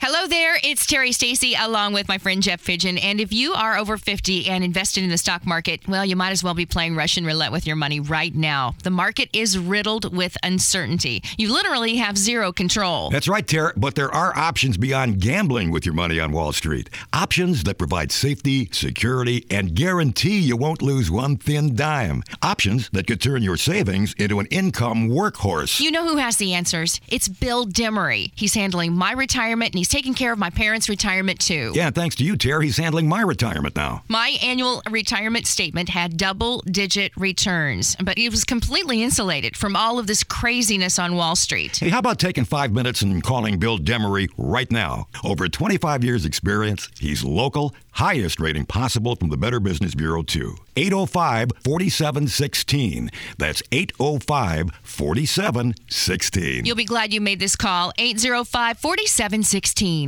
Hello there, it's Terry Stacy along with my friend Jeff Fidgen. And if you are over 50 and invested in the stock market, well, you might as well be playing Russian roulette with your money right now. The market is riddled with uncertainty. You literally have zero control. That's right, Terry, but there are options beyond gambling with your money on Wall Street. Options that provide safety, security, and guarantee you won't lose one thin dime. Options that could turn your savings into an income workhorse. You know who has the answers? It's Bill Demery. He's handling my retirement, and he's taking care of my parents' retirement, too. Yeah, thanks to you, Terry, he's handling my retirement now. My annual retirement statement had double-digit returns, but it was completely insulated from all of this craziness on Wall Street. Hey, how about taking 5 minutes and calling Bill Demery right now? Over 25 years experience, he's local, highest rating possible from the Better Business Bureau, too. 805-4716. That's 805-4716. You'll be glad you made this call. 805-4716.